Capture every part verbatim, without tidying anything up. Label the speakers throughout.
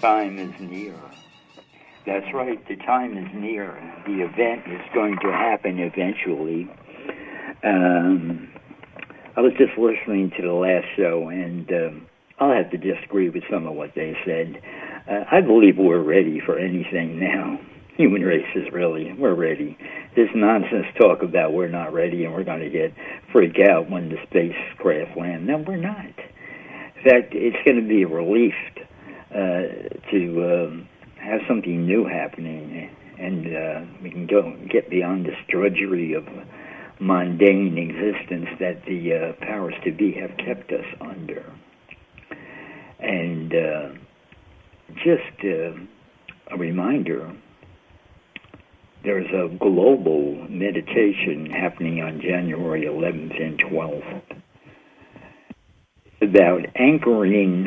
Speaker 1: time is near. That's right, the time is near. The event is going to happen eventually. Um, I was just listening to the last show, and um, I'll have to disagree with some of what they said. Uh, I believe we're ready for anything now. Human race is really, we're ready. This nonsense talk about we're not ready and we're going to get freak out when the spacecraft land. No, we're not. In fact, it's going to be a relief uh, to um, have something new happening, and uh, we can go get beyond this drudgery of mundane existence that the uh, powers to be have kept us under. And uh, just uh, a reminder, there's a global meditation happening on January eleventh and twelfth about anchoring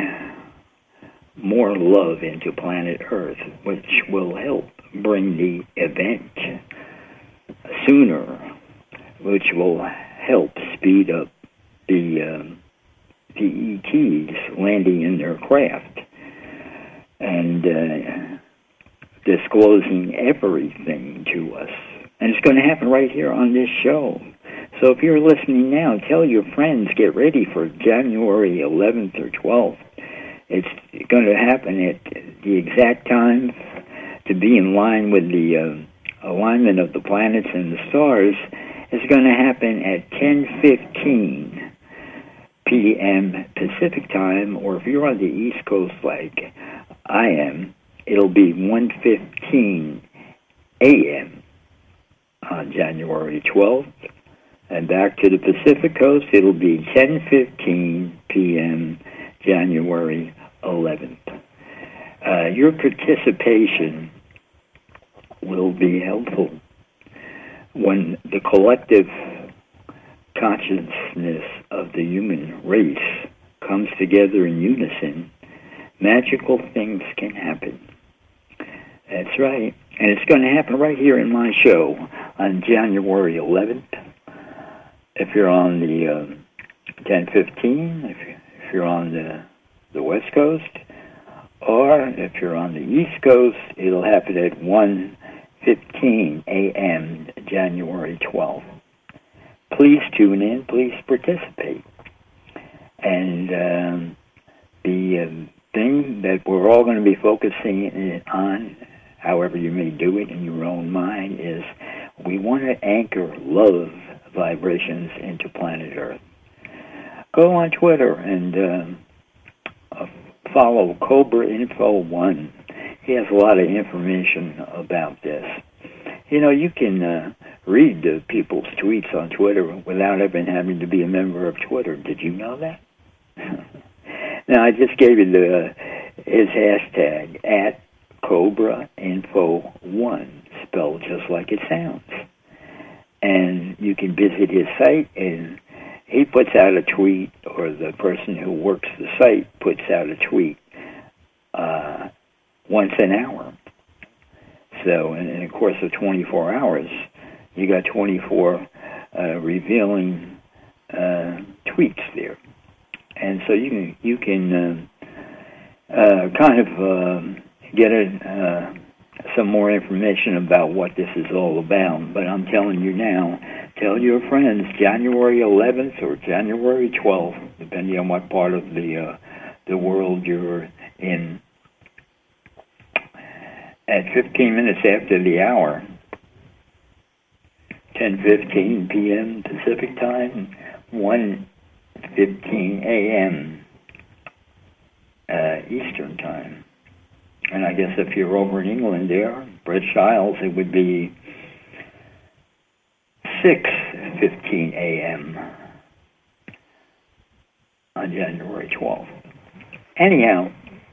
Speaker 1: more love into planet Earth, which will help bring the event sooner, which will help speed up the um, P E Ts landing in their craft and uh, disclosing everything to us. And it's going to happen right here on this show. So if you're listening now, tell your friends, get ready for January eleventh or twelfth. It's going to happen at the exact time to be in line with the uh, alignment of the planets and the stars. It's going to happen at ten fifteen p.m. Pacific time, or if you're on the East Coast like I am, it'll be one fifteen a.m. on January twelfth. And back to the Pacific Coast, it'll be ten fifteen p.m. January eleventh. Uh, your participation will be helpful when the collective consciousness of the human race comes together in unison. Magical things can happen. That's right. And it's going to happen right here in my show on January eleventh. If you're on the uh, ten fifteen, if, if you're on the, the West Coast, or if you're on the East Coast, it'll happen at one fifteen a.m. January twelfth. Please tune in. Please participate. And um, the um, thing that we're all going to be focusing on, however you may do it in your own mind, is we want to anchor love vibrations into planet Earth. Go on Twitter and uh, follow Cobra Info One. He has a lot of information about this. You know, you can uh, read the people's tweets on Twitter without even having to be a member of Twitter. Did you know that? Now, I just gave you the, his hashtag, at Cobra Info One, spelled just like it sounds. And you can visit his site, and he puts out a tweet, or the person who works the site puts out a tweet uh, once an hour. So in, in the course of twenty-four hours, you got twenty-four uh, revealing uh, tweets there. And so you can, you can uh, uh, kind of uh, get a... Uh, some more information about what this is all about. But I'm telling you now, tell your friends January eleventh or January twelfth, depending on what part of the uh, the world you're in, at fifteen minutes after the hour, ten fifteen p.m. Pacific time, one fifteen a.m. Uh, Eastern time. And I guess if you're over in England there, British Isles, it would be six fifteen a.m. on January twelfth. Anyhow,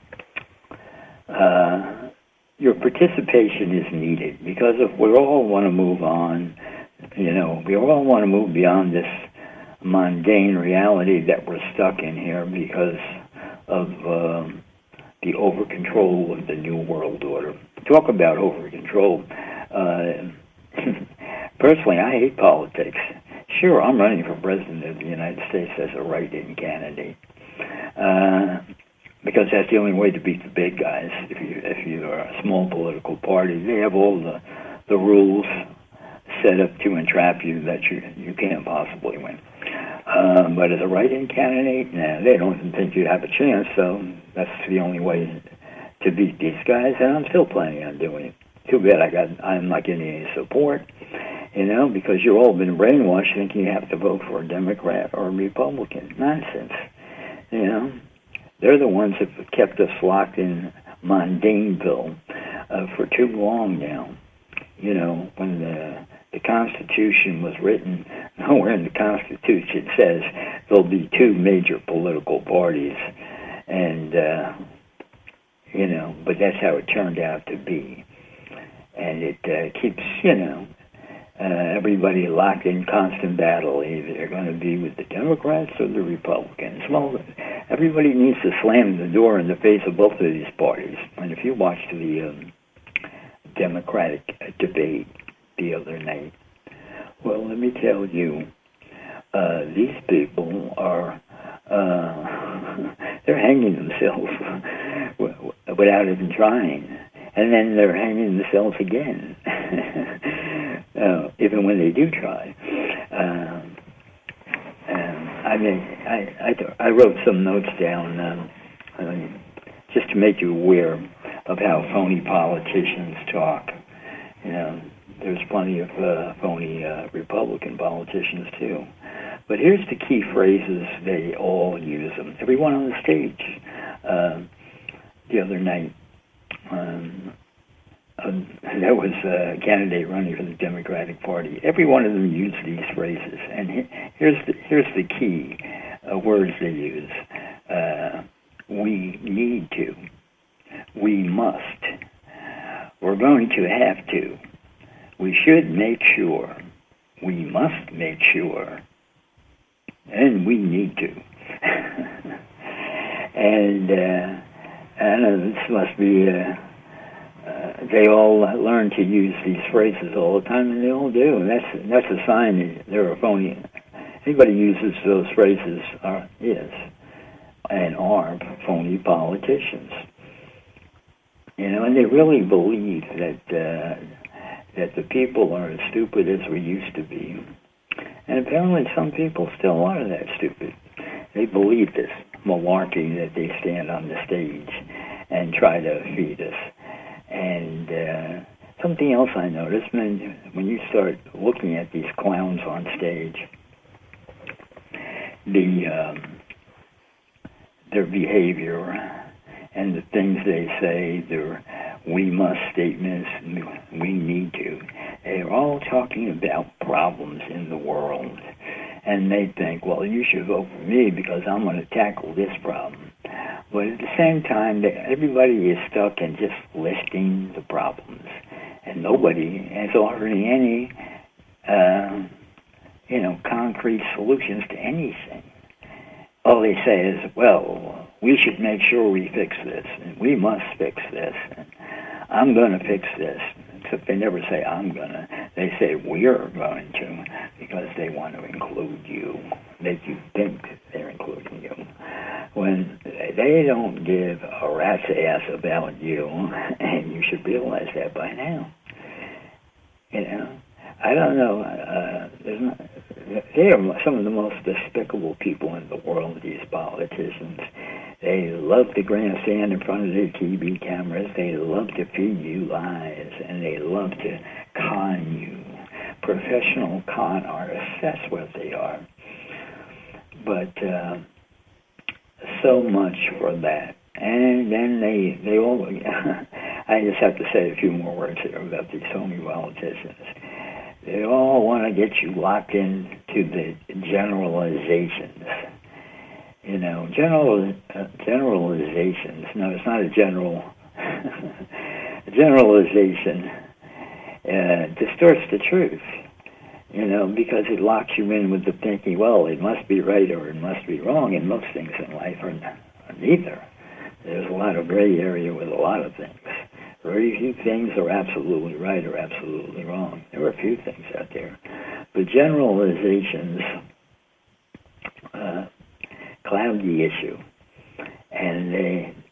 Speaker 1: uh, your participation is needed, because if we all want to move on, you know, we all want to move beyond this mundane reality that we're stuck in here because of... Um, the over-control of the New World Order. Talk about over-control. Uh, personally, I hate politics. Sure, I'm running for president of the United States as a write-in candidate. Uh, because that's the only way to beat the big guys. If you if you're a small political party, they have all the the rules set up to entrap you that you you can't possibly win. Um, but as a write-in candidate, nah, they don't even think you have a chance. So that's the only way to beat these guys, and I'm still planning on doing it. Too bad I got I'm not getting any support, you know, because you've all been brainwashed thinking you have to vote for a Democrat or a Republican. Nonsense, you know. They're the ones that have kept us locked in Mondaneville uh, for too long now. You know, when the the Constitution was written, nowhere in the Constitution says there'll be two major political parties, and uh, you know, but that's how it turned out to be, and it uh, keeps, you know, uh, everybody locked in constant battle. Either they're going to be with the Democrats or the Republicans. Well, everybody needs to slam the door in the face of both of these parties. And if you watched the um, Democratic debate the other night, well, let me tell you, uh, these people are, uh, they're hanging themselves without even trying. And then they're hanging themselves again, uh, even when they do try. Um, um, I mean, I, I, I wrote some notes down um, um, just to make you aware of how phony politicians talk. You know, there's plenty of uh, phony uh, Republican politicians too. But here's the key phrases they all use them. Everyone on the stage uh, the other night. Um, uh, there was a candidate running for the Democratic Party. Every one of them used these phrases, and he, here's the, here's the key uh, words they use: uh, we need to, we must, we're going to have to, we should make sure, we must make sure, and we need to. and uh, I don't know, this must be. Uh, Uh, they all learn to use these phrases all the time, and they all do. And that's that's a sign that they're a phony. Anybody uses those phrases are is and are phony politicians. You know, and they really believe that uh, that the people are as stupid as we used to be. And apparently, some people still are that stupid. They believe this malarkey that they stand on the stage and try to feed us. And uh, something else I noticed, when, when you start looking at these clowns on stage, the um, their behavior and the things they say, their we must statements, we need to, they're all talking about problems in the world. And they think, well, you should vote for me because I'm going to tackle this problem. But at the same time, everybody is stuck in just listing the problems, and nobody is offering any, uh, you know, concrete solutions to anything. All they say is, well, we should make sure we fix this, and we must fix this, and I'm going to fix this. Except they never say, I'm going to. They say, we're going to, because they want to include you, make you think they're including you, when they don't give a rat's ass about you, and you should realize that by now. You know, I don't know. Uh, there's not, they are some of the most despicable people in the world, these politicians. They love to grandstand in front of their T V cameras. They love to feed you lies, and they love to con you. Professional con artists, that's what they are. But uh, so much for that. And then they, they all, I just have to say a few more words here about these phony politicians. They all want to get you locked into the generalizations. You know, general uh, generalizations. No, it's not a general. a generalization uh, distorts the truth. You know, because it locks you in with the thinking, well, it must be right or it must be wrong, and most things in life are, are neither. There's a lot of gray area with a lot of things. Very few things are absolutely right or absolutely wrong. There are a few things out there. But generalizations uh, cloud the issue, and they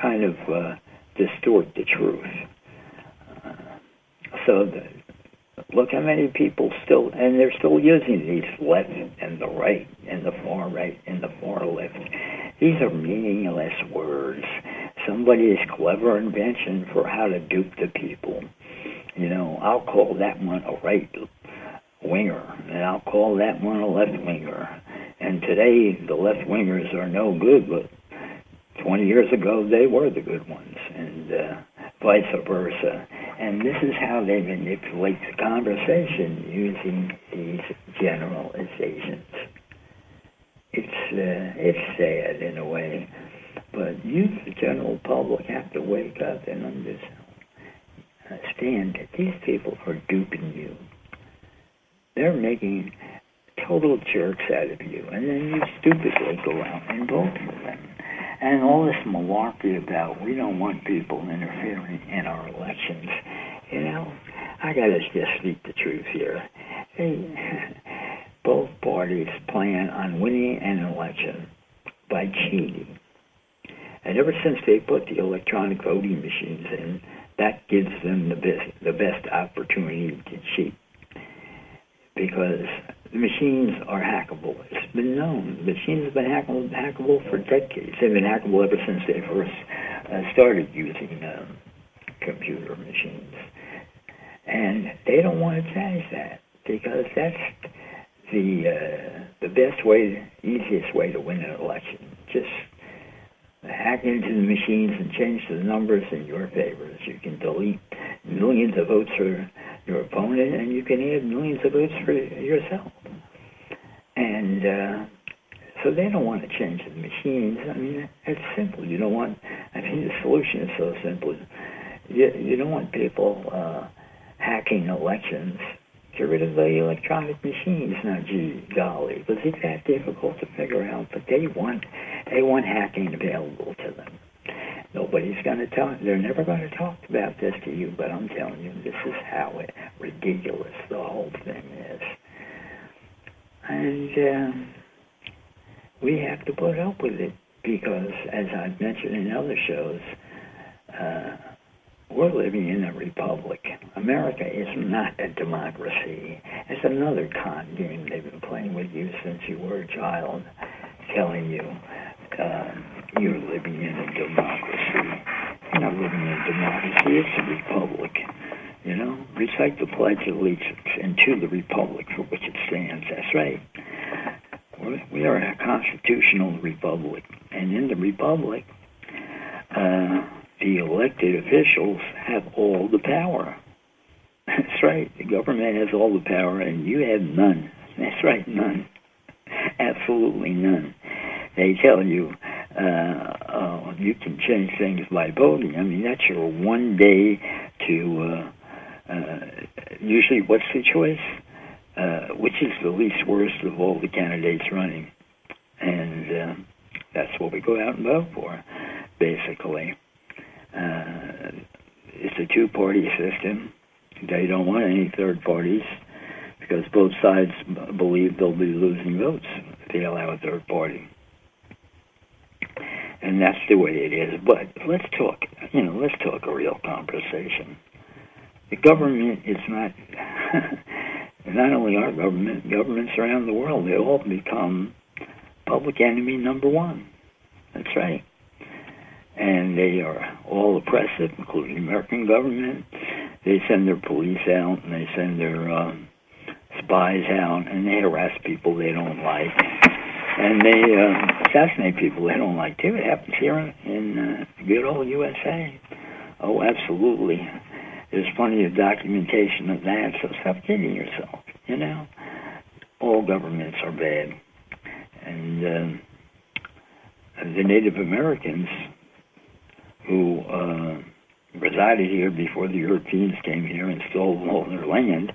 Speaker 1: kind of uh, distort the truth. Uh, so the, look how many people still, and they're still using these left and the right and the far right and the far left. These are meaningless words. Somebody's clever invention for how to dupe the people. You know, I'll call that one a right winger, and I'll call that one a left winger. And today, the left wingers are no good, but twenty years ago, they were the good ones, and uh, vice versa. And this is how they manipulate the conversation using these generalizations. It's uh, it's sad in a way, but you, the general public, have to wake up and understand that these people are duping you. They're making total jerks out of you, and then you stupidly go out and vote for them. And all this malarkey about we don't want people interfering in our elections. You know, I got to just speak the truth here. They, both parties plan on winning an election by cheating. And ever since they put the electronic voting machines in, that gives them the best, the best opportunity to cheat. Because the machines are hackable. It's been known. The machines have been hackable, hackable for decades. They've been hackable ever since they first uh, started using um, computer machines. And they don't want to change that because that's the uh, the best way, easiest way to win an election. Just hack into the machines and change the numbers in your favor. You can delete millions of votes for your opponent, and you can add millions of votes for yourself. And uh, so they don't want to change the machines. I mean, it's simple. You don't want, I mean, the solution is so simple. You, you don't want people uh, hacking elections. Get rid of the electronic machines. Now, gee, golly, was it that difficult to figure out? But they want, they want hacking available to them. Nobody's going to talk. They're never going to talk about this to you, but I'm telling you, this is how it, ridiculous the whole thing is. And uh, we have to put up with it because, as I've mentioned in other shows, uh, we're living in a republic. America is not a democracy. It's another con game they've been playing with you since you were a child, telling you uh, you're living in a democracy. You're not living in a democracy. It's a republic. You know, recite the Pledge of Allegiance and to the republic for which it stands. That's right. We are a constitutional republic. And in the republic, uh, the elected officials have all the power. That's right. The government has all the power, and you have none. That's right, none. Absolutely none. They tell you uh, uh, you can change things by voting. I mean, that's your one day to, uh, uh, usually what's the choice? Uh, which is the least worst of all the candidates running. And uh, that's what we go out and vote for, basically. Uh, it's a two-party system. They don't want any third parties because both sides b- believe they'll be losing votes if they allow a third party. And that's the way it is. But let's talk, you know, let's talk a real conversation. The government is not, not only our government, governments around the world, they all become public enemy number one. That's right. And they are all oppressive, including the American government. They send their police out, and they send their um, spies out, and they harass people they don't like. And they uh, assassinate people they don't like, too. It happens here in, in uh, good old U S A. Oh, absolutely. There's plenty of documentation of that, so stop kidding yourself, you know. All governments are bad. And uh, the Native Americans who uh, resided here before the Europeans came here and stole all their land,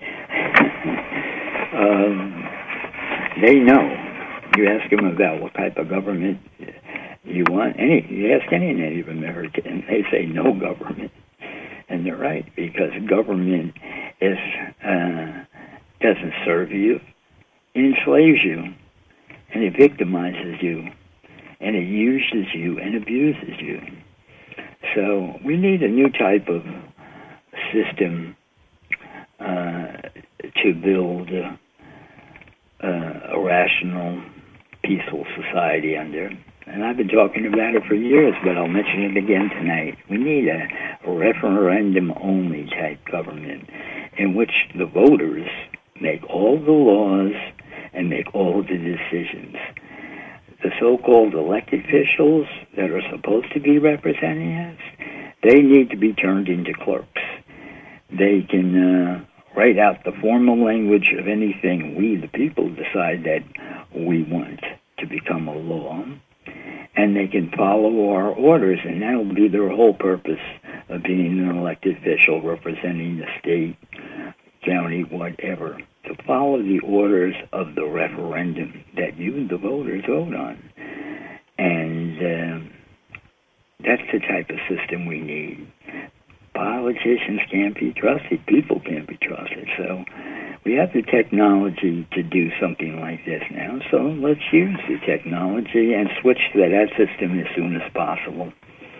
Speaker 1: um, they know. You ask them about what type of government you want. Any, you ask any Native American, they say no government. And they're right, because government is uh, doesn't serve you. It enslaves you, and it victimizes you, and it uses you and abuses you. So we need a new type of system uh, to build uh, a rational, peaceful society under. And I've been talking about it for years, but I'll mention it again tonight. We need a, a referendum-only type government in which the voters make all the laws and make all the decisions. The so-called elected officials that are supposed to be representing us, they need to be turned into clerks. They can uh, write out the formal language of anything we, the people, decide that we want to become a law, and they can follow our orders, and that will be their whole purpose of being an elected official representing the state, county, whatever, to follow the orders of the referendum that you, the voters, vote on. And um, that's the type of system we need. Politicians can't be trusted. People can't be trusted. So we have the technology to do something like this now. So let's use the technology and switch to that system as soon as possible.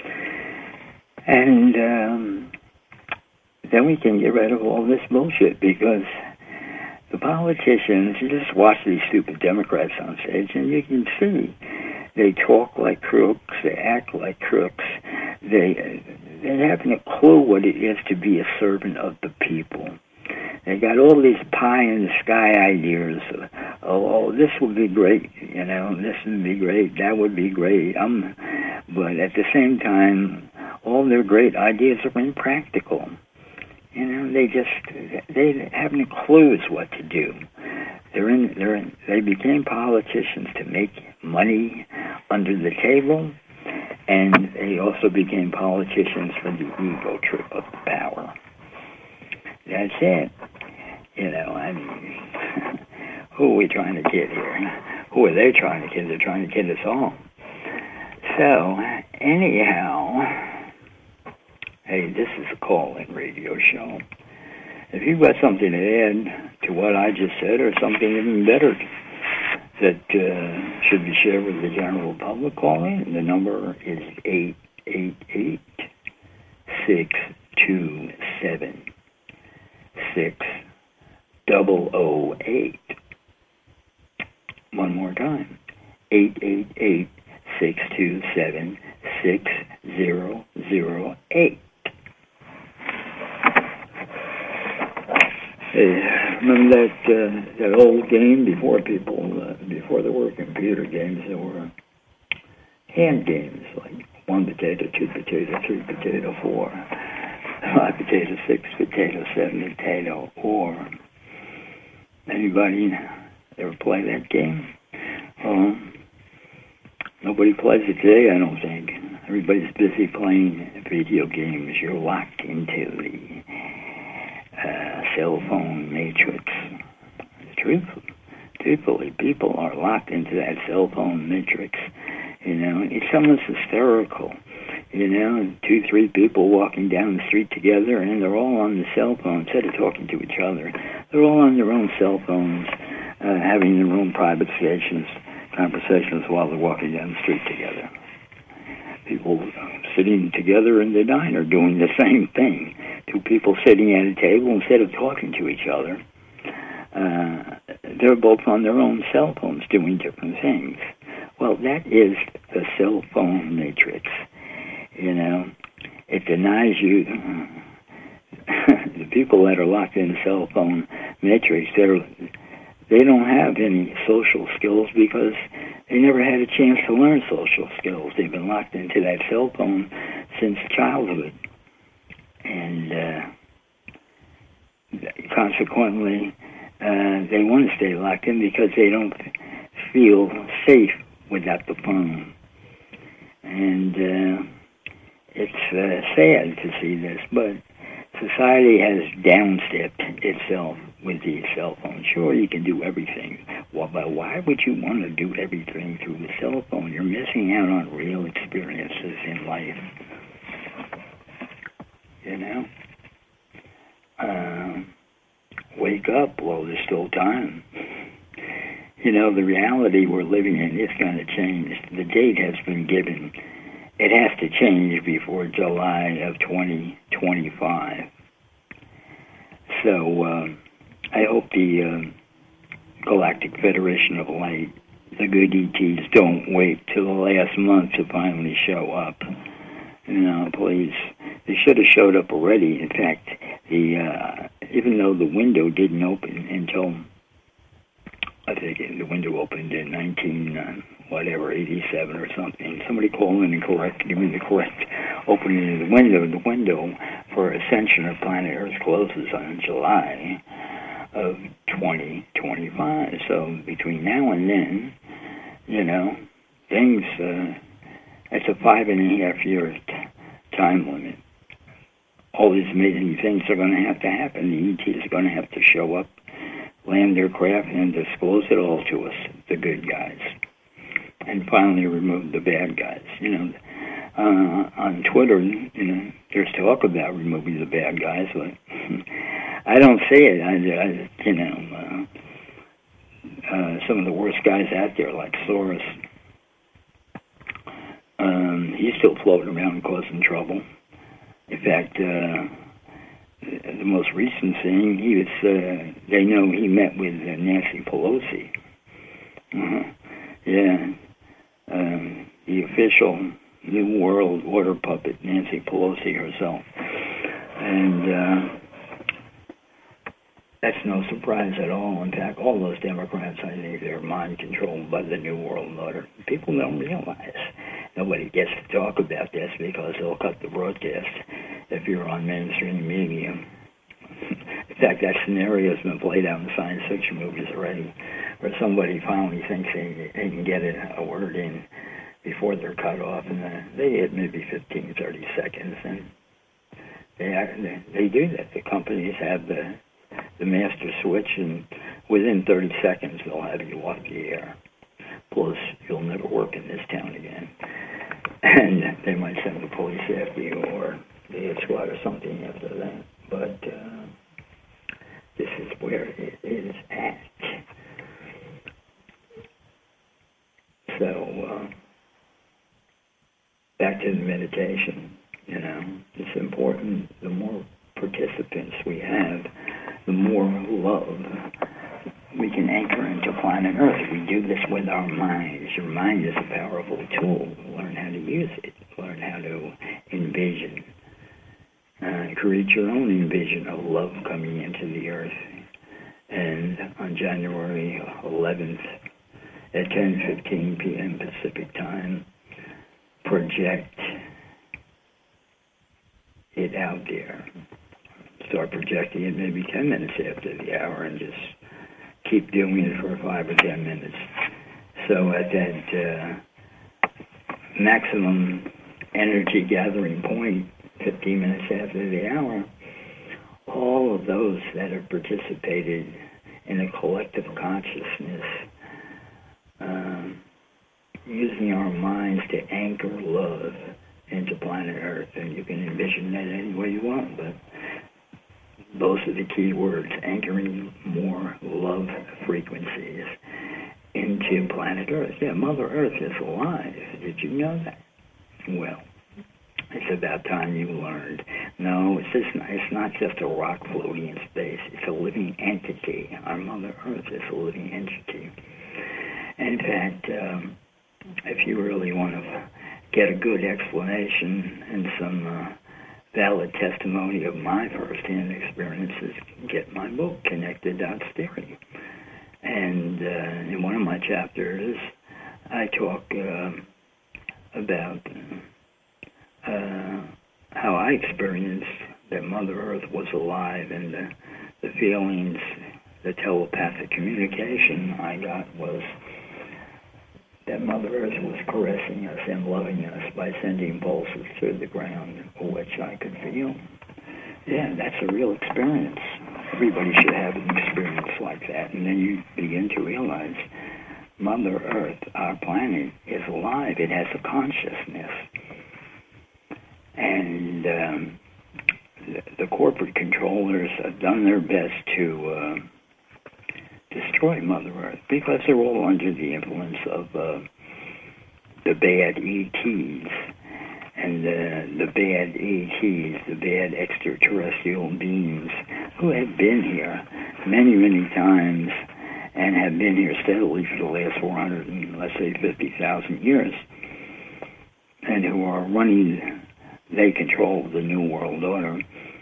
Speaker 1: And um, then we can get rid of all this bullshit, because the politicians, you just watch these stupid Democrats on stage and you can see they talk like crooks, they act like crooks, they they haven't a clue what it is to be a servant of the people. They got all these pie-in-the-sky ideas. Of, oh, oh, this would be great, you know, this would be great, that would be great. Um, but at the same time, all their great ideas are impractical. You know, they just, they haven't clues what to do. They're in, they're in, they became politicians to make money under the table, and they also became politicians for the ego trip of power. That's it. You know, I mean, who are we trying to kid here? Who are they trying to kid? They're trying to kid us all. So, anyhow, hey, this is a call-in radio show. If you've got something to add to what I just said, or something even better that uh, should be shared with the general public, call in. The number is eight eight eight, six two seven, six zero zero eight. One more time, eight eight eight, six two seven, six zero zero eight. Hey, remember that uh, that old game before people, uh, before there were computer games, there were hand games like one potato, two potato, three potato, four, five potato, six potato, seven potato, or anybody ever play that game? Well, nobody plays it today, I don't think. Everybody's busy playing video games. You're locked into the Uh, cell phone matrix. Truthfully, truthfully, people are locked into that cell phone matrix. You know, it's almost hysterical. You know, two, three people walking down the street together, and they're all on the cell phone instead of talking to each other. They're all on their own cell phones, uh, having their own private stations, conversations while they're walking down the street together. People sitting together in the diner doing the same thing. Two people sitting at a table, instead of talking to each other, uh, they're both on their own cell phones doing different things. Well, that is the cell phone matrix. You know, it denies you, the people that are locked in the cell phone matrix, they're, they don't have any social skills because they never had a chance to learn social skills. They've been locked into that cell phone since childhood. And uh, consequently, uh, they want to stay locked in because they don't feel safe without the phone. And uh, it's uh, sad to see this, but society has downstepped itself with these cell phones. Sure, you can do everything. Well, but why would you want to do everything through the cell phone? You're missing out on real experiences in life. You know? Uh, wake up while there's still time. You know, the reality we're living in is going to change. The date has been given. it has to change before July of twenty twenty-five. So uh, I hope the uh, Galactic Federation of Light, the good E Ts, don't wait till the last month to finally show up. You know, please. They should have showed up already. In fact, the uh, even though the window didn't open until, I think the window opened in nineteen, uh, whatever, eighty-seven or something. Somebody called in and correct, give me the correct opening of the window. The window for ascension of planet Earth closes on July of twenty twenty-five. So between now and then, you know, things, uh, it's a five and a half year t- time limit. All these amazing things are going to have to happen. The E T is going to have to show up, land their craft, and disclose it all to us, the good guys, and finally remove the bad guys. You know, uh, on Twitter, you know, there's talk about removing the bad guys, but I don't see it. I, I you know, uh, uh, some of the worst guys out there, like Soros, um, he's still floating around causing trouble. In fact, uh, the most recent thing, he was, uh, they know he met with uh, Nancy Pelosi. Uh-huh. Yeah. Um, the official New World Order puppet, Nancy Pelosi herself. And uh, that's no surprise at all. In fact, all those Democrats, I think, they're mind-controlled by the New World Order. People don't realize. Nobody gets to talk about this because they'll cut the broadcast if you're on mainstream media. In fact, that scenario has been played out in science fiction movies already, where somebody finally thinks they, they can get a, a word in before they're cut off, and uh, they hit maybe fifteen, thirty seconds, and they, they they do that. The companies have the the master switch, and within thirty seconds they'll have you off the air. Plus, you'll never work in this town again. And they might send the police after you, or the hit squad or something after that. But uh, this is where it is at. So, uh, back to the meditation, you know, it's important. The more participants we have, the more love we can anchor into planet Earth. We do this with our minds. Your mind is a powerful tool. Learn how to use it. Learn how to envision. Uh, create your own envision of love coming into the Earth. And on January eleventh at ten fifteen p.m. Pacific time, project it out there. Start projecting it maybe ten minutes after the hour and just keep doing it for five or ten minutes. So at that uh, maximum energy gathering point, fifteen minutes after the hour, all of those that have participated in a collective consciousness, um, using our minds to anchor love into planet Earth, and you can envision that any way you want, but those are the key words, anchoring more love frequencies into planet Earth. Yeah, Mother Earth is alive. Did you know that? Well, it's about time you learned. No, it's just not, it's not just a rock floating in space. It's a living entity. Our Mother Earth is a living entity. And in fact, um, if you really want to get a good explanation and some uh, valid testimony of my first-hand experiences, get my book, Connected Dots Theory. And uh, in one of my chapters, I talk uh, about uh, how I experienced that Mother Earth was alive, and the, the feelings, the telepathic communication I got was that Mother Earth was caressing us and loving us by sending pulses through the ground, which I could feel. Yeah, that's a real experience. Everybody should have an experience like that. And then you begin to realize Mother Earth, our planet, is alive. It has a consciousness. And um, the, the corporate controllers have done their best to uh, destroy Mother Earth because they're all under the influence of uh, the bad E Ts. and the, the bad E Ts, the bad extraterrestrial beings who have been here many, many times and have been here steadily for the last four hundred and, let's say, fifty thousand years, and who are running, they control the New World Order.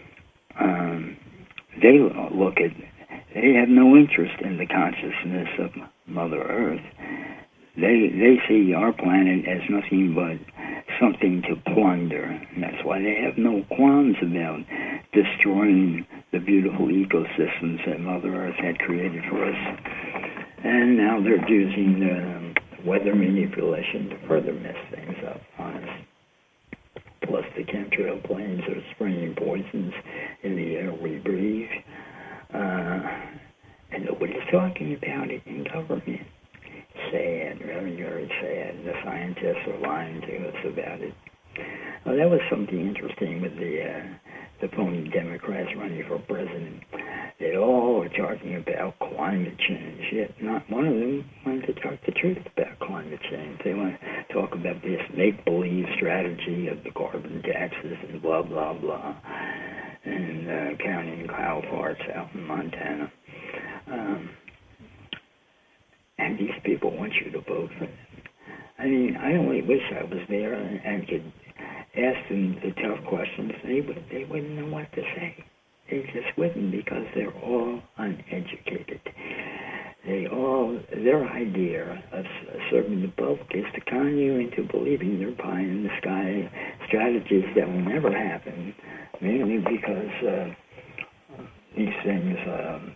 Speaker 1: Um, they look at, they have no interest in the consciousness of Mother Earth. They they see our planet as nothing but something to plunder. And that's why they have no qualms about destroying the beautiful ecosystems that Mother Earth had created for us. And now they're using uh, weather manipulation to further mess things up on us. Plus the chemtrail planes are spraying poisons in the air we breathe. Uh, and nobody's talking about it in government. Sad, very, very sad. The scientists are lying to us about it. Well, that was something interesting with the uh, the phony Democrats running for president. They all were talking about climate change, yet not one of them wanted to talk the truth about climate change. They want to talk about this make-believe strategy of the carbon taxes and blah, blah, blah, and uh, counting cow farts out in Montana. Um, And these people want you to vote for them. I mean, I only wish I was there and, and could ask them the tough questions. They would, they wouldn't know what to say. They just wouldn't, because they're all uneducated. They all, their idea of serving the public is to con you into believing they're pie in the sky strategies that will never happen, mainly because uh, these things um,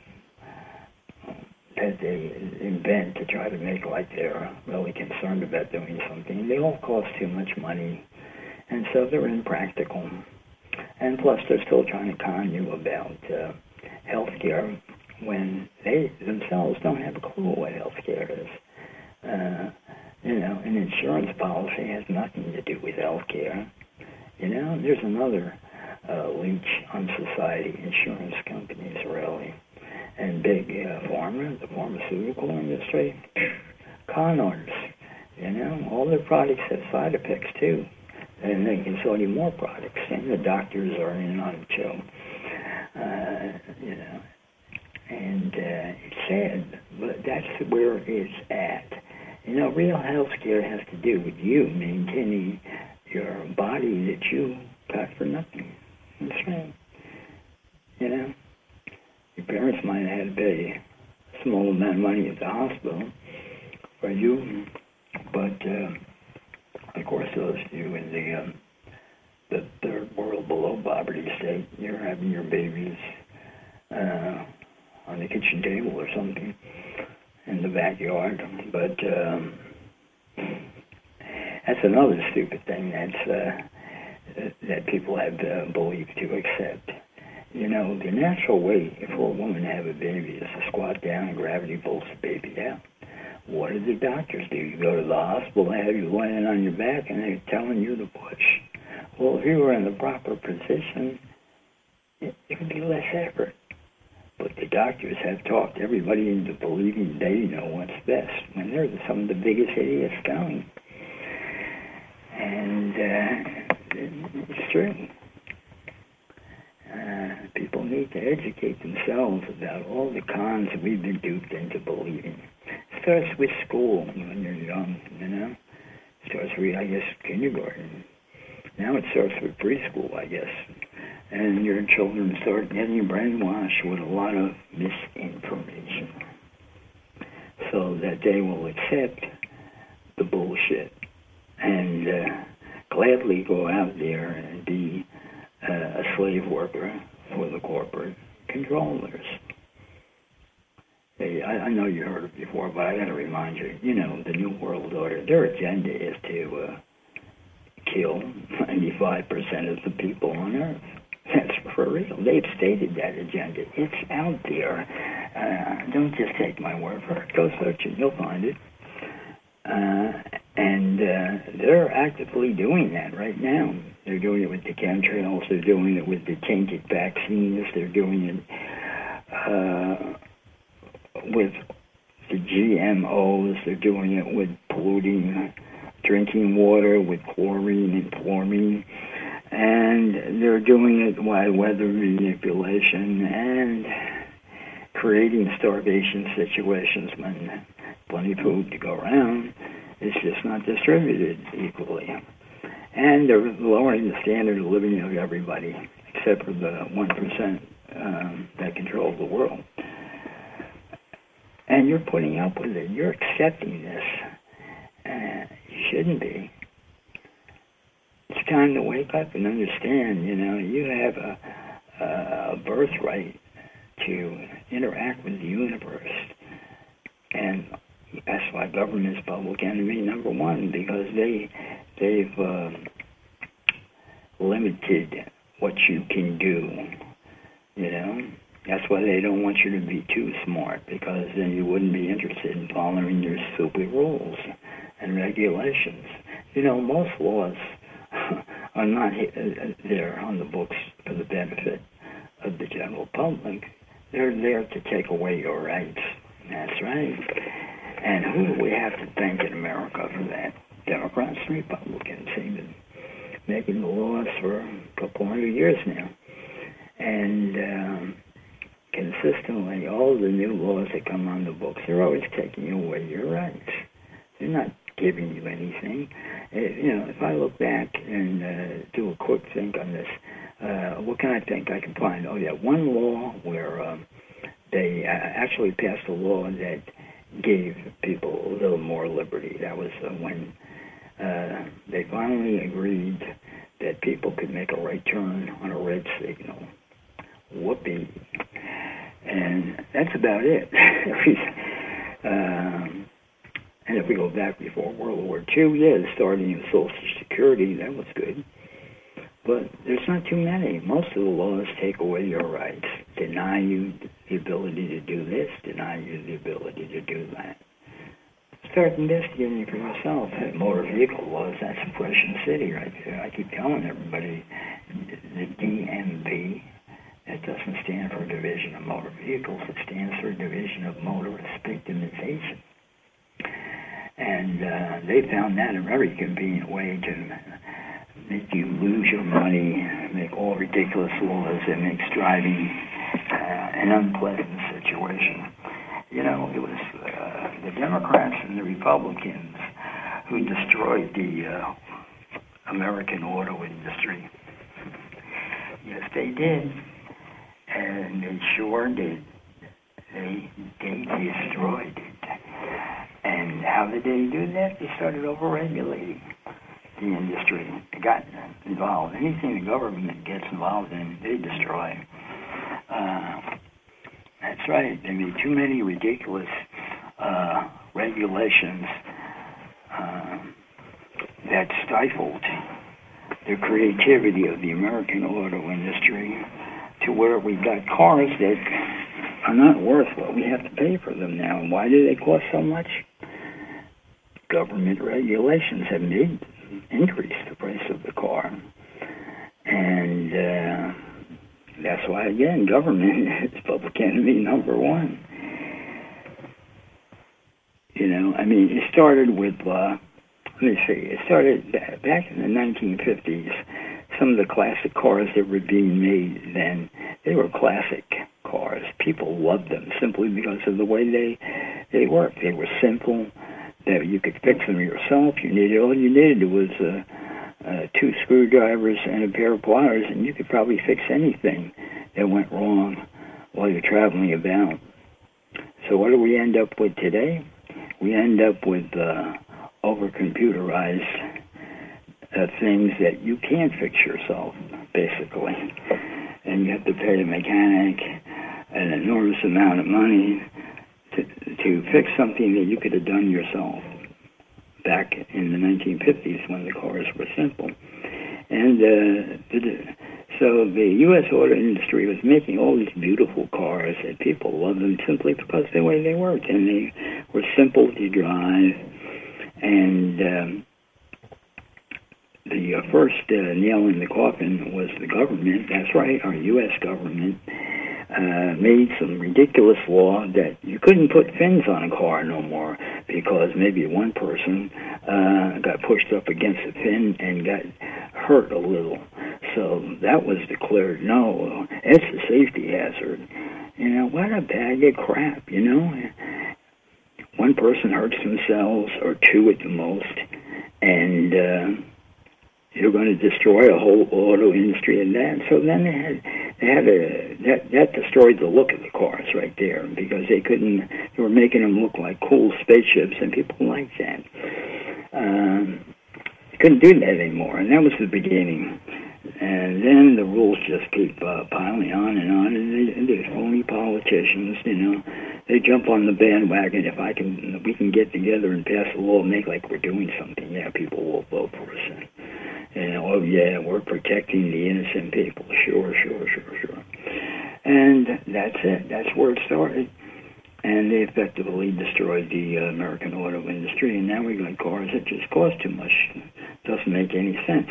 Speaker 1: that they invent to try to make like they're really concerned about doing something, they all cost too much money, and so they're impractical. And plus, they're still trying to con you about uh, health care when they themselves don't have a clue what health care is. Uh, you know, an insurance policy has nothing to do with health care. You know, there's another uh, leech on society, insurance companies, really. And big uh, pharma, the pharmaceutical industry, con artists. You know, all their products have side effects, too. And they can sell you more products, and the doctors are in on the show. Uh, you know, and uh, it's sad, but that's where it's at. You know, real health care has to do with you maintaining your body that you got for nothing. That's right. You know, your parents might have had to pay a small amount of money at the hospital for you, but uh, of course, those of you in the um, the third world below poverty state, you're having your babies uh, on the kitchen table or something in the backyard. But um, that's another stupid thing that's uh, that people have uh, believed to accept. You know, the natural way for a woman to have a baby is to squat down and gravity pulls the baby out. What do the doctors do? You go to the hospital, they have you laying on your back, and they're telling you to push. Well, if you were in the proper position, it, it would be less effort. But the doctors have talked everybody into believing they know what's best, when they're some of the biggest idiots going. And uh, it's true. Uh, people need to educate themselves about all the cons we've been duped into believing. It starts with school when you're young, you know. It starts with, I guess, kindergarten. Now it starts with preschool, I guess. And your children start getting brainwashed with a lot of misinformation so that they will accept the bullshit and uh, gladly go out there and be uh, a slave worker for the corporate controllers. Hey, I, I know you heard it before, but I got to remind you, you know, the New World Order, their agenda is to uh, kill ninety-five percent of the people on Earth. That's for real. They've stated that agenda. It's out there. Uh, don't just take my word for it. Go search it. You'll find it. Uh, and uh, they're actively doing that right now. They're doing it with the chemtrails. They're doing it with the tainted vaccines. They're doing it uh, with the G M Os. They're doing it with polluting drinking water with chlorine and fluorine. And they're doing it by weather manipulation and creating starvation situations when plenty of food to go around. It's just not distributed equally. And they're lowering the standard of living of everybody, except for the one percent um, that control the world. And you're putting up with it. You're accepting this. Uh, you shouldn't be. It's time to wake up and understand, you know, you have a, a birthright to interact with the universe. And that's why government is public enemy number one, because they, they've uh, limited what you can do, you know. That's why they don't want you to be too smart, because then you wouldn't be interested in following their stupid rules and regulations. You know, most laws are not there on the books for the benefit of the general public. They're there to take away your rights. That's right. And who do we have to thank in America for that? Democrats and Republicans have been making the laws for a couple hundred years now. And um, consistently, all the new laws that come on the books, they're always taking away your rights. They're not giving you anything. If, you know, if I look back and uh, do a quick think on this, uh, what can I think I can find? Oh, yeah, one law where um, they uh, actually passed a law that gave people a little more liberty. That was uh, when uh, they finally agreed that people could make a right turn on a red signal. Whoopee. And that's about it. um, and if we go back before World War Two, yeah, starting with Social Security, that was good. But there's not too many. Most of the laws take away your rights, deny you the ability to do this, deny you the ability to do that. Start investigating for yourself. Motor vehicle laws, that's Oppression City right there. I keep telling everybody, the D M V, that doesn't stand for Division of Motor Vehicles. It stands for Division of Motorist Victimization. And uh, they found that a very convenient way to make you lose your money, make all ridiculous laws that makes driving uh, an unpleasant situation. You know, it was uh, the Democrats and the Republicans who destroyed the uh, American auto industry. Yes, they did. And they sure did. They, they destroyed it. And how did they do that? They started over-regulating the industry. They got involved. Anything the government gets involved in, they destroy. Uh, that's right. They made too many ridiculous uh, regulations uh, that stifled the creativity of the American auto industry, to where we've got cars that are not worth what we have to pay for them now. And why do they cost so much? Government regulations have made increase the price of the car. And uh, that's why, again, government is public enemy number one. You know, I mean, it started with, uh, let me see, it started back in the nineteen fifties. Some of the classic cars that were being made then, they were classic cars. People loved them simply because of the way they they worked. They were simple, that you could fix them yourself. You needed all you needed was uh, uh, two screwdrivers and a pair of pliers, and you could probably fix anything that went wrong while you're traveling about. So what do we end up with today? We end up with uh, over-computerized Uh, things that you can't fix yourself, basically. And you have to pay a mechanic an enormous amount of money to, to fix something that you could have done yourself back in the nineteen fifties when the cars were simple. And uh, the, so the U S auto industry was making all these beautiful cars that people loved them simply because of the way they worked. And they were simple to drive. And Um, The uh, first uh, nail in the coffin was the government. That's right, our U S government uh, made some ridiculous law that you couldn't put fins on a car no more because maybe one person uh, got pushed up against the pin and got hurt a little. So that was declared no. It's a safety hazard. You know, what a bag of crap, you know? One person hurts themselves, or two at the most, and uh, you're going to destroy a whole auto industry and that. So then they had, they had a, that, that destroyed the look of the cars right there, because they couldn't, they were making them look like cool spaceships, and people liked that. Um, couldn't do that anymore, and that was the beginning. And then the rules just keep uh, piling on and on, and they, they're only politicians, you know. They jump on the bandwagon. If I can, if we can get together and pass a law and make like we're doing something, yeah, people will vote for us. And, and oh yeah, we're protecting the innocent people. Sure, sure, sure, sure. And that's it. That's where it started. And they effectively destroyed the uh, American auto industry, and now we got cars that just cost too much. Doesn't make any sense.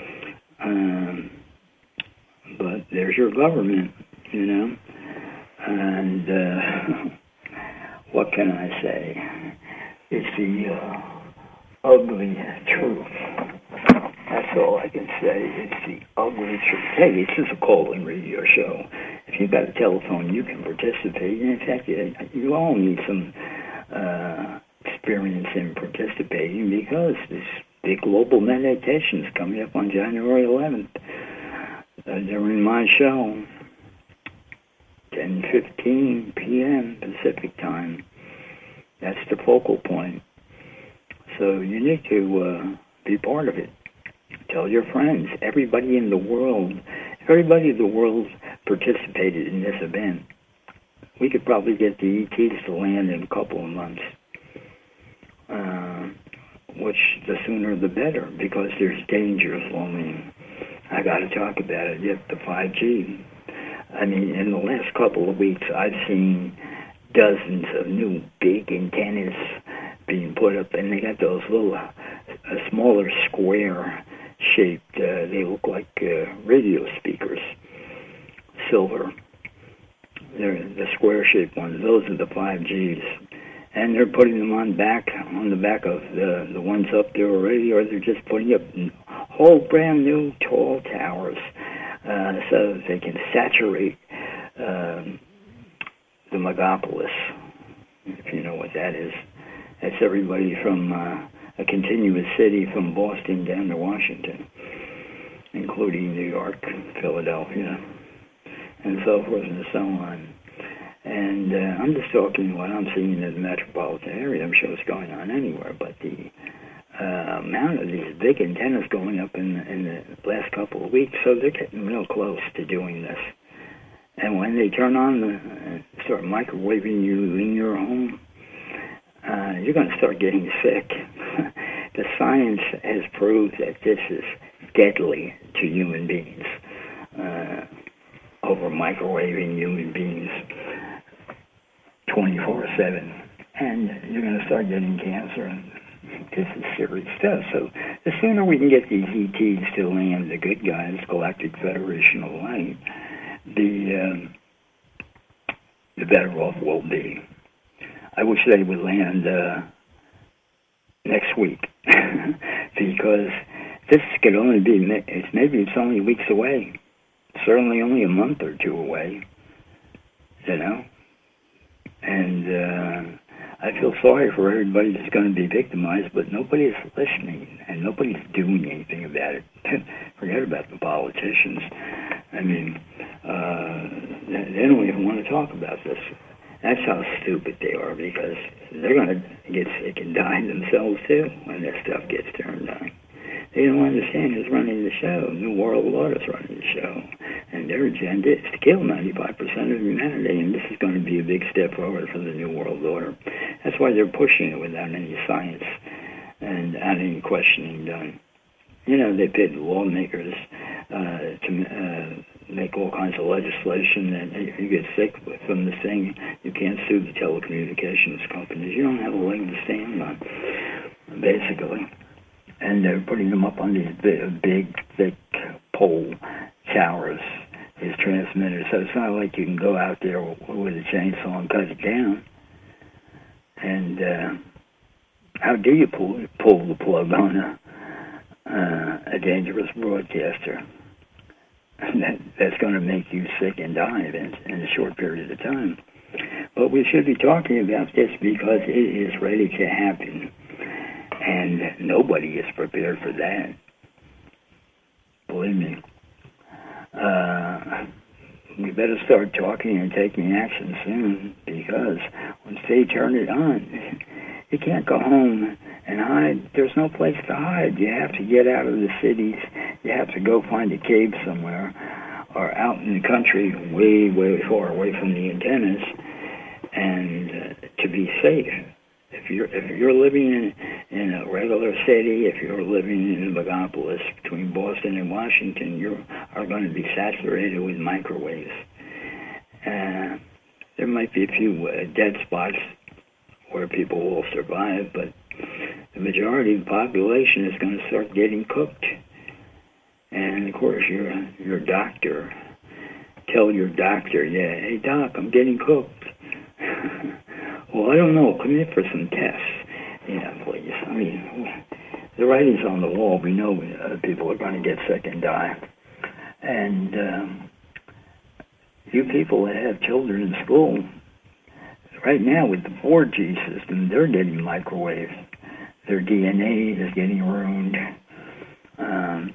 Speaker 1: Um, but there's your government, you know, and uh, what can I say? It's the uh, ugly truth. That's all I can say. It's the ugly truth. Hey, this is a call-in radio show. If you've got a telephone, you can participate. And in fact, you, you all need some uh, experience in participating, because this big global meditation is coming up on January eleventh. Uh, during my show, ten fifteen p.m. Pacific time. That's the focal point. So you need to uh, be part of it. Tell your friends. Everybody in the world, if everybody in the world participated in this event, we could probably get the E Ts to land in a couple of months. Uh, which the sooner the better, because there's dangers looming. I got to talk about it. Yet the five G. I mean, in the last couple of weeks, I've seen dozens of new big antennas being put up, and they got those little, uh, smaller square-shaped. Uh, they look like uh, radio speakers, silver. They're the square-shaped ones. Those are the five Gs. And they're putting them on back on the back of the the ones up there already, or they're just putting up whole brand new tall towers uh, so that they can saturate um, the megapolis, if you know what that is. That's everybody from uh, a continuous city from Boston down to Washington, including New York, Philadelphia, and so forth and so on. And uh, I'm just talking what I'm seeing in the metropolitan area. I'm sure it's going on anywhere, but the uh, amount of these big antennas going up in, in the last couple of weeks, so they're getting real close to doing this. And when they turn on the, uh, start microwaving you in your home, uh, you're going to start getting sick. The science has proved that this is deadly to human beings, uh, over microwaving human beings twenty-four seven, and you're going to start getting cancer, and this is serious stuff. So the sooner we can get these E Ts to land, the good guys, Galactic Federation of Light, the um, the better off we'll be. I wish they would land uh, next week, because this could only be, it's maybe it's only weeks away, certainly only a month or two away, you know. And uh, I feel sorry for everybody that's going to be victimized, but nobody's listening, and nobody's doing anything about it. Forget about the politicians. I mean, uh, they don't even want to talk about this. That's how stupid they are, because they're going to get sick and die themselves, too, when this stuff gets turned on. They don't understand who's running the show. New World Order's running the show. And their agenda is to kill ninety-five percent of humanity, and this is going to be a big step forward for the New World Order. That's why they're pushing it without any science and without any questioning done. You know, they paid lawmakers uh, to uh, make all kinds of legislation that if you get sick from this thing, you can't sue the telecommunications companies. You don't have a leg to stand on, basically. And they're putting them up on these big, big thick pole towers, these transmitters. So it's not like you can go out there with a chainsaw and cut it down. And uh, how do you pull pull the plug on a uh, a dangerous broadcaster that that's going to make you sick and die in, in a short period of time? But we should be talking about this because it is ready to happen, and nobody is prepared for that. Believe me. Uh, we better start talking and taking action soon, because once they turn it on, you can't go home and hide. There's no place to hide. You have to get out of the cities. You have to go find a cave somewhere, or out in the country, way, way far away from the antennas, and uh, to be safe. If you're if you're living in in a regular city, if you're living in the megapolis between Boston and Washington, you are going to be saturated with microwaves. Uh, there might be a few uh, dead spots where people will survive, but the majority of the population is going to start getting cooked. And of course, your your doctor, tell your doctor, yeah, hey doc, I'm getting cooked. Well, I don't know. Come in for some tests. Yeah, please. I mean, the writing's on the wall. We know uh, people are going to get sick and die. And um, you people that have children in school, right now with the four G system, they're getting microwaved. Their D N A is getting ruined. Um,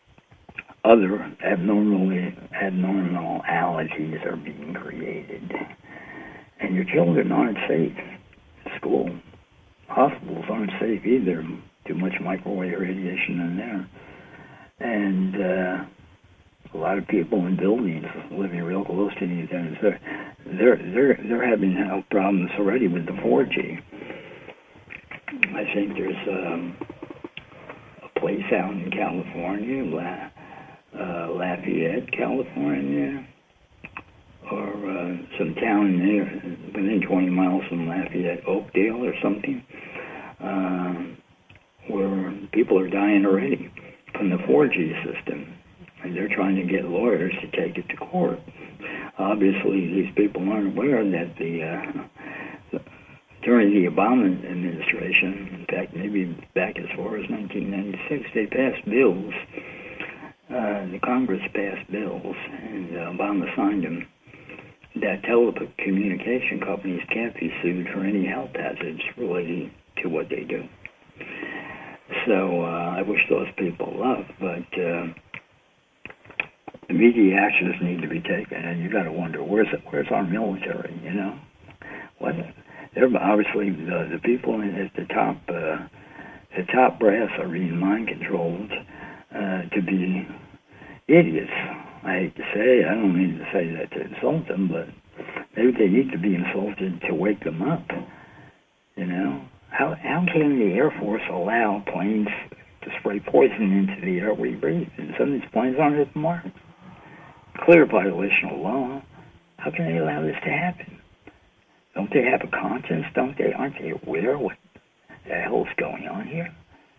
Speaker 1: other abnormally abnormal allergies are being created. And your children aren't safe at school. Hospitals aren't safe either. Too much microwave radiation in there. And uh, a lot of people in buildings living real close to these things, they're, they're, they're, they're having health problems already with the four G. I think there's um, a place out in California, La, uh, Lafayette, California, or uh, some town there within twenty miles from Lafayette, Oakdale or something, uh, where people are dying already from the four G system, and they're trying to get lawyers to take it to court. Obviously, these people aren't aware that the, uh, the during the Obama administration, in fact, maybe back as far as nineteen ninety-six, they passed bills. Uh, the Congress passed bills, and uh, Obama signed them, that telecommunication companies can't be sued for any health hazards related to what they do. So uh, I wish those people luck, but uh, immediate actions need to be taken, and you got to wonder, where's where's our military? You know, what? They're obviously the the people at the top, uh, the top brass are being mind controlled uh, to be idiots. I hate to say, I don't mean to say that to insult them, but maybe they need to be insulted to wake them up. You know, how how can the Air Force allow planes to spray poison into the air we breathe? And some of these planes aren't at the mark. Clear violation of law. How can they allow this to happen? Don't they have a conscience? Don't they? Aren't they aware what the hell's going on here?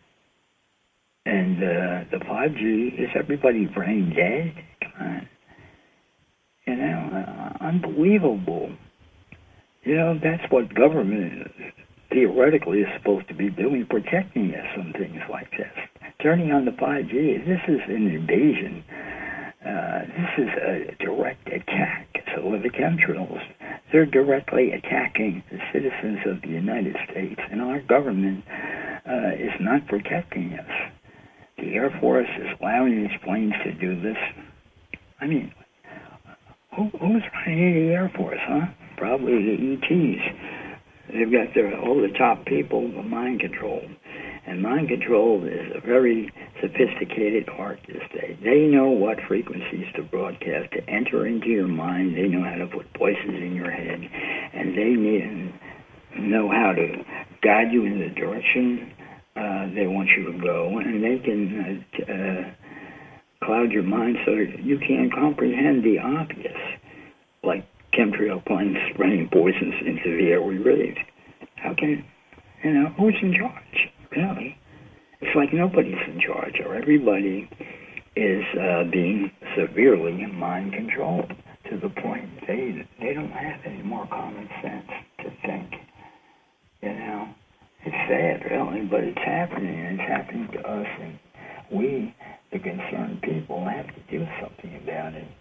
Speaker 1: And uh, the five G, is everybody brain dead? Come on. You know, uh, unbelievable. You know, that's what government theoretically is supposed to be doing, protecting us from things like this. Turning on the five G, this is an invasion. Uh, this is a direct attack. So with the chemtrails, they're directly attacking the citizens of the United States, and our government uh, is not protecting us. The Air Force is allowing these planes to do this. I mean, who, who's running the Air Force, huh? Probably the E Ts. They've got their, all the top people mind controlled. And mind control is a very sophisticated art this day. They know what frequencies to broadcast, to enter into your mind. They know how to put voices in your head. And they need, know how to guide you in the direction uh, they want you to go. And they can uh, uh, cloud your mind so that you can't comprehend the obvious, like chemtrail planes spraying poisons into the air we breathe. How can, you know, who's in charge? Really? It's like nobody's in charge, or everybody is uh, being severely mind controlled to the point they they don't have any more common sense to think. You know, it's sad, really, but it's happening, and it's happening to us, and we, the concerned people, have to do something about it.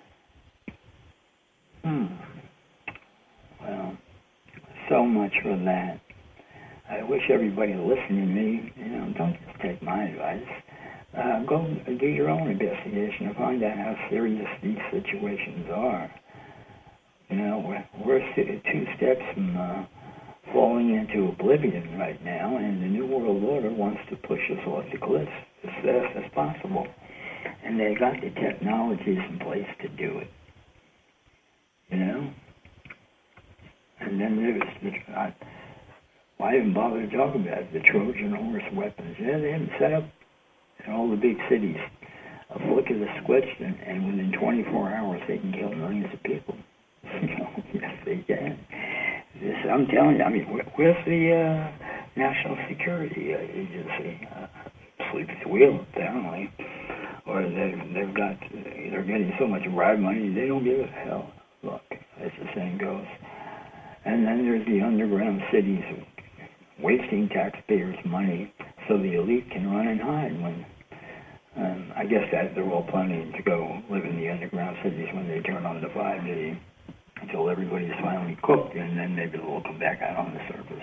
Speaker 1: Hmm. Well, so much for that. I wish everybody listening to me, you know, don't just take my advice. Uh, go do your own investigation and find out how serious these situations are. You know, we're, we're two steps from uh, falling into oblivion right now, and the New World Order wants to push us off the cliff as fast as possible. And they've got the technologies in place to do it. You know? And then there's the, I, why even bother to talk about it? The Trojan horse weapons. Yeah, they have set up in all the big cities. A flick of the switch, and, and within twenty-four hours, they can kill millions of people. You know, yes, they can. This, I'm telling you, I mean, where, where's the uh, National Security uh, Agency? Uh, sleep at the wheel, apparently. Or they've, they've got, they're getting so much bribe money, they don't give a hell. Look, as the saying goes. And then there's the underground cities wasting taxpayers' money so the elite can run and hide when, um, I guess that they're all planning to go live in the underground cities when they turn on the five G until everybody's finally cooked, and then maybe they'll come back out on the surface.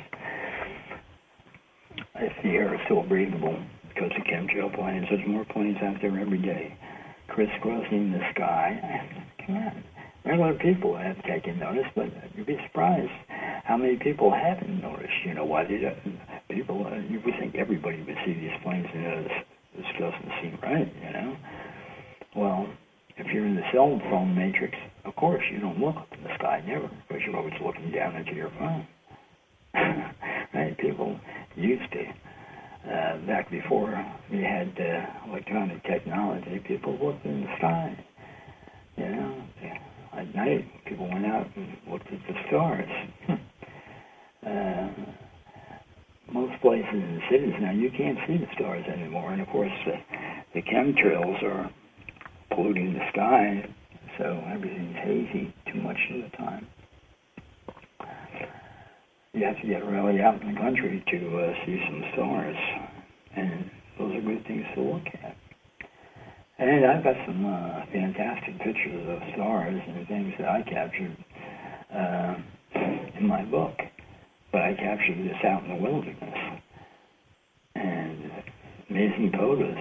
Speaker 1: If the air is still breathable because of chemtrail planes, there's more planes out there every day crisscrossing the sky. Come on. Regular people have taken notice, but you'd be surprised how many people haven't noticed. You know, why did people, uh, you would think everybody would see these planes and uh, this, this doesn't seem right, you know? Well, if you're in the cell phone matrix, of course, you don't look up in the sky, never, because you're always looking down into your phone. Right? People used to, uh, back before we had uh, electronic technology, people looked in the sky, you know? At night, people went out and looked at the stars. uh, most places in the cities now, you can't see the stars anymore. And, of course, the, the chemtrails are polluting the sky, so everything's hazy too much of the time. You have to get really out in the country to uh, see some stars, and those are good things to look at. And I've got some uh, fantastic pictures of stars and things that I captured uh, in my book. But I captured this out in the wilderness. And amazing photos.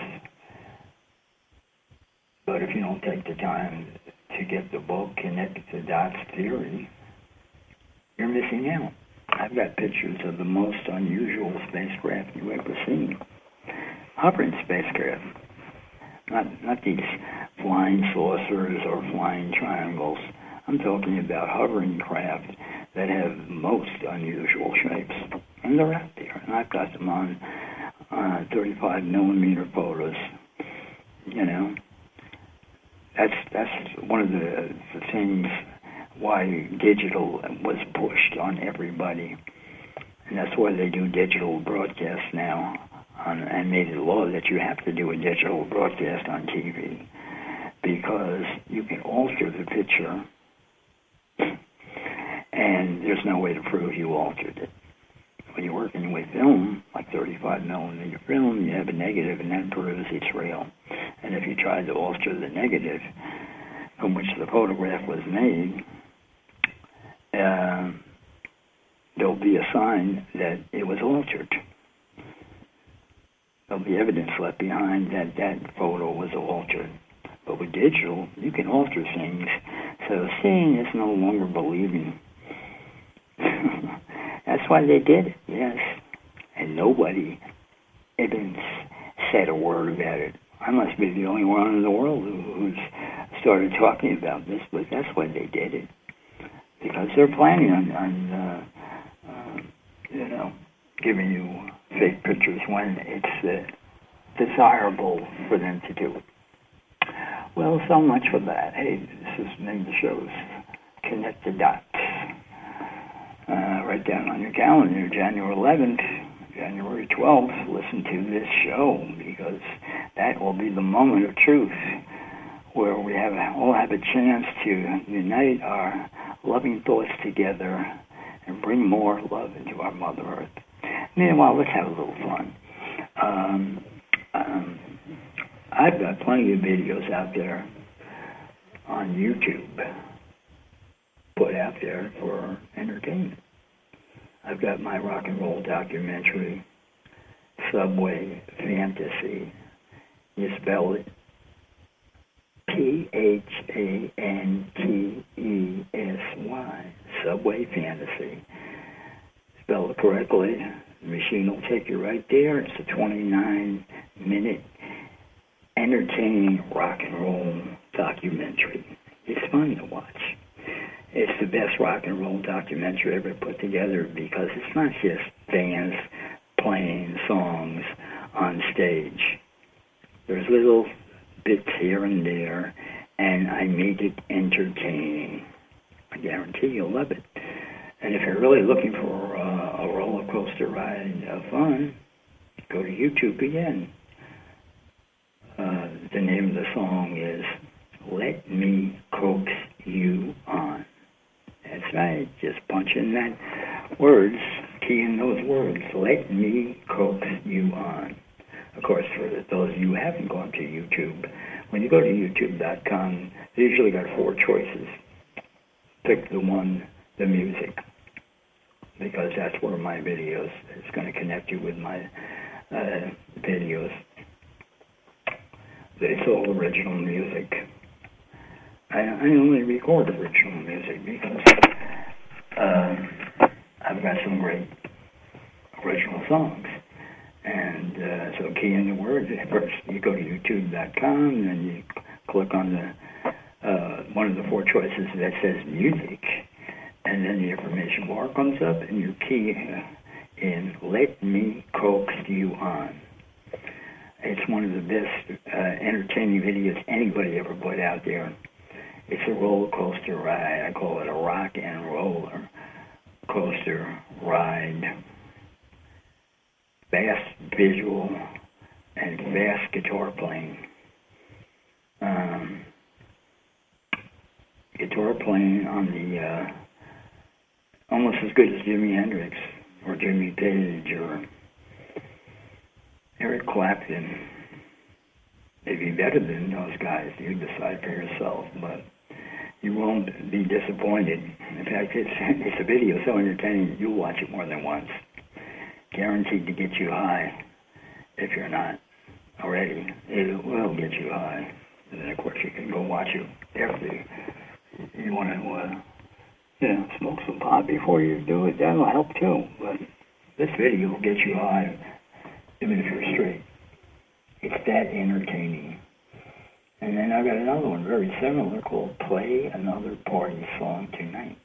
Speaker 1: But if you don't take the time to get the book, connect the dots theory, you're missing out. I've got pictures of the most unusual spacecraft you've ever seen. Hovering spacecraft. Not not these flying saucers or flying triangles. I'm talking about hovering craft that have most unusual shapes. And they're out there. And I've got them on uh, thirty-five millimeter photos. You know, that's that's one of the, the things why digital was pushed on everybody. And that's why they do digital broadcasts now. On, and made it law that you have to do a digital broadcast on T V because you can alter the picture and there's no way to prove you altered it. When you're working with film, like thirty-five millimeter film, you have a negative and that proves it's real. And if you try to alter the negative from which the photograph was made, uh, there'll be a sign that it was altered. There'll be evidence left behind that that photo was altered. But with digital, you can alter things. So seeing is no longer believing. That's why they did it, yes. And nobody even said a word about it. I must be the only one in the world who, who's started talking about this, but that's why they did it. Because they're planning on, on uh, uh, you know, giving you fake pictures when it's uh, desirable for them to do it. Well, so much for that. Hey, this is name of the show's Connect the Dots. Uh, write down on your calendar, January eleventh, January twelfth, listen to this show because that will be the moment of truth where we have all have a chance to unite our loving thoughts together and bring more love into our Mother Earth. Meanwhile, let's have a little fun. Um, um, I've got plenty of videos out there on YouTube put out there for entertainment. I've got my rock and roll documentary, Subway Fantasy. You spell it P H A N T E S Y, Subway Fantasy. Spell it correctly. The machine will take you right there. It's a twenty-nine minute entertaining rock and roll documentary. It's fun to watch. It's the best rock and roll documentary ever put together because it's not just fans playing songs on stage. There's little bits here and there, and I made it entertaining. I guarantee you'll love it. And if you're really looking for uh, a roller coaster ride of fun, go to YouTube again. Uh, the name of the song is Let Me Coax You On. That's right, just punch in that words, key in those words, Let Me Coax You On. Of course, for those of you who haven't gone to YouTube, when you go to YouTube dot com, they usually got four choices. Pick the one, the music, because that's where my videos, it's going to connect you with my uh, videos. It's all original music. I, I only record original music because uh, I've got some great original songs. And uh, so key in the words. First, you go to YouTube dot com, and then you click on the uh, one of the four choices that says music, and then the information bar comes up, and you key in Let Me Coax You On. It's one of the best uh, entertaining videos anybody ever put out there. It's a roller coaster ride. I call it a rock and roller coaster ride. Fast visual and fast guitar playing. Um, guitar playing on the uh, almost as good as Jimi Hendrix or Jimmy Page or Eric Clapton. Maybe better than those guys. You decide for yourself, but you won't be disappointed. In fact, it's it's a video so entertaining that you'll watch it more than once. Guaranteed to get you high if you're not already. It will get you high. And then, of course, you can go watch it after you, you want to, uh, you know, smoke some pot before you do it. That'll help, too. But this video will get you high even if you're straight. It's that entertaining. And then I've got another one very similar called Play Another Party Song Tonight.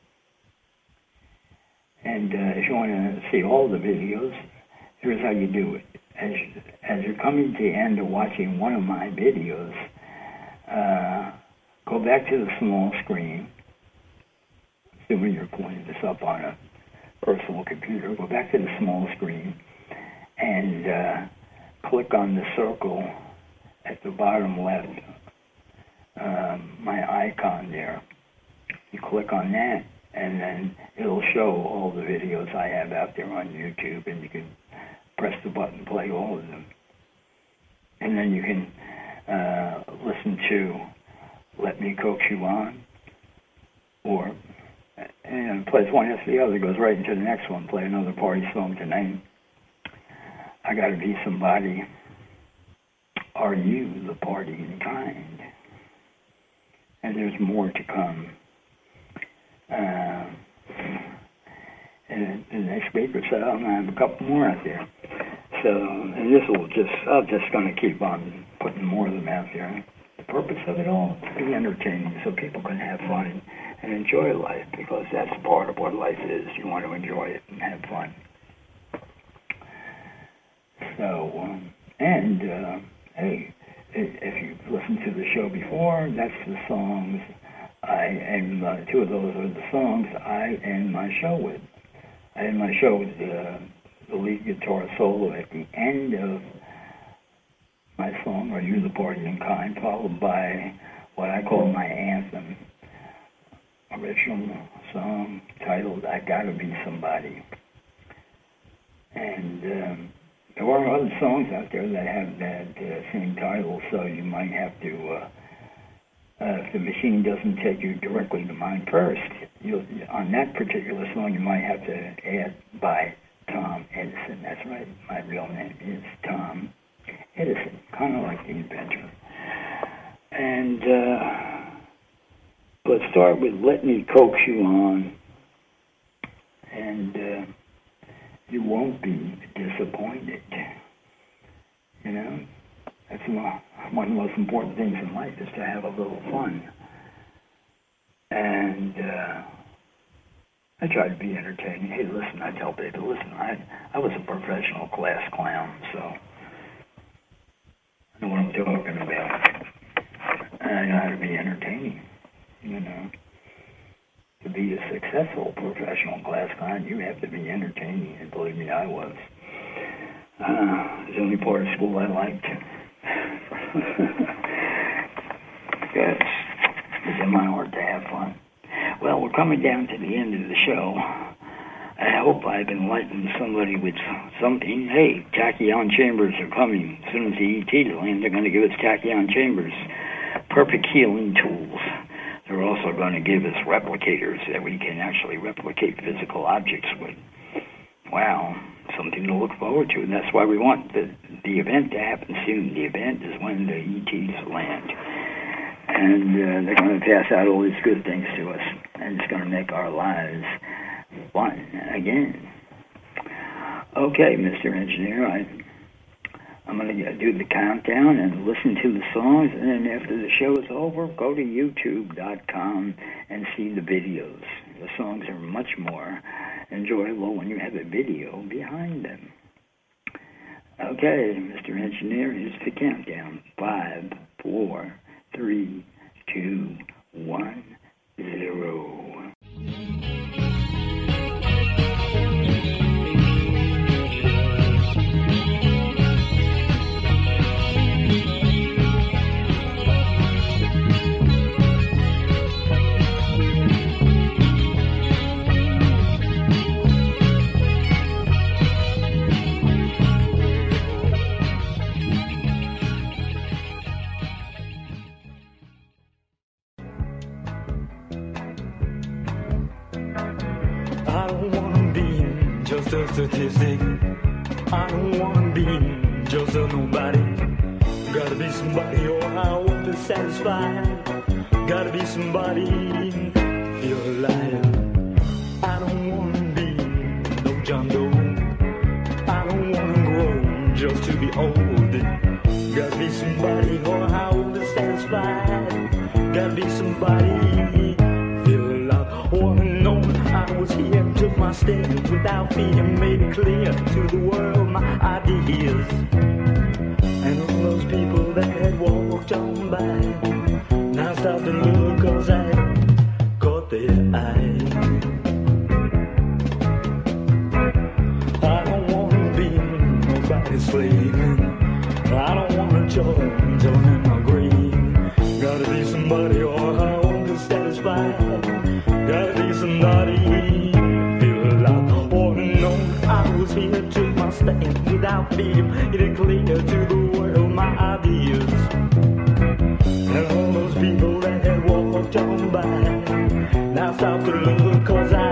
Speaker 1: And uh, if you want to see all the videos, here's how you do it. As, as you're coming to the end of watching one of my videos, uh, go back to the small screen. Assuming you're pulling this up on a personal computer, go back to the small screen and uh, click on the circle at the bottom left, um, my icon there. You click on that, and then it'll show all the videos I have out there on YouTube, and you can press the button, play all of them. And then you can uh, listen to Let Me Coax You On, or, and plays one after the other, goes right into the next one, Play Another Party Song Tonight. I Gotta Be Somebody. Are You the Party in Kind? And there's more to come. Uh, and the next speaker said, I'm going to have a couple more out there. So, and this will just, I'm just going to keep on putting more of them out there. The purpose of it all is to be entertaining so people can have fun and enjoy life, because that's part of what life is. You want to enjoy it and have fun. So, um, and, uh, hey, if you've listened to the show before, that's the songs I end, uh, two of those are the songs I end my show with. I end my show with uh, the lead guitar solo at the end of my song, Are You the Party in Kind, followed by what I call my anthem, original song titled I Gotta Be Somebody. And um, there are other songs out there that have that uh, same title, so you might have to, uh, uh, if the machine doesn't take you directly to mine first, you'll, on that particular song you might have to add by Tom Edison. That's right, my real name is Tom Edison, kind of like the inventor. And uh, let's start with Let Me Coax You On, and uh, you won't be disappointed. You know, that's one of the most important things in life, is to have a little fun. And uh, I try to be entertaining. Hey, listen, I tell people, listen, I, I was a professional class clown, so I know what I'm talking about. I know how to be entertaining, you know. To be a successful professional class clown, you have to be entertaining, and believe me, I was. Uh, it's the only part of school I liked. Because it's in my heart to have fun. Well, we're coming down to the end of the show. I hope I've enlightened somebody with something. Hey, tachyon chambers are coming. As soon as the E Ts land, they're going to give us tachyon chambers. Perfect healing tools. They're also going to give us replicators that we can actually replicate physical objects with. Wow, something to look forward to. And that's why we want the, the event to happen soon. The event is when the E Ts land. And uh, they're going to pass out all these good things to us. And it's going to make our lives fun again. Okay, Mister Engineer, I... I'm going to do the countdown and listen to the songs, and then after the show is over, go to YouTube dot com and see the videos. The songs are much more enjoyable when you have a video behind them. Okay, Mister Engineer, here's the countdown. Five, four, three, two, one, zero.
Speaker 2: Just a statistic. I don't wanna be just a nobody. Gotta be somebody or I won't be satisfied. Gotta be somebody, feel alive. I don't wanna be no John Doe. I don't wanna grow just to be old. Gotta be somebody or I won't be satisfied. Gotta be somebody, feel alive. Wanna know I was here. Took my stand without fear, made it clear to the world my ideas. And all those people that had walked on by now stop to look, cause I caught their eye. I don't wanna be nobody's slave. I don't wanna join, join in my grave. Gotta be somebody or I won't be satisfied. Gotta be somebody. Here, took my stand without fear, made it clear to the world my ideas. And all those people that had walked on by now stop to look, cause I